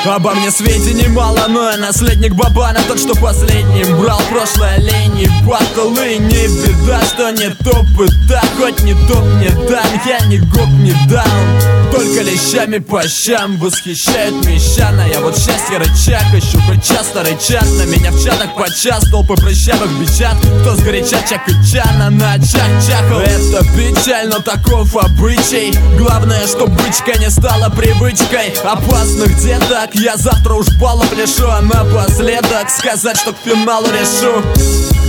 Обо мне сведений мало, но я наследник Бабана, тот, что последним брал прошлое лень и батл. И не беда, что не топ-ита, хоть не топ не дан, я не гоп не даун. Только лещами по щам восхищают мещана. Я вот счастье рычаг, ищу хоть часто рычат на меня в чатах подчас. Толпы прыщавых бичат, кто сгоряча чак и чана на чах-чахал. Это печаль, но таков обычай. Главное, что бычка не стала привычкой опасных деток. Я завтра уж баллов лишу, а напоследок сказать, что к финалу решу.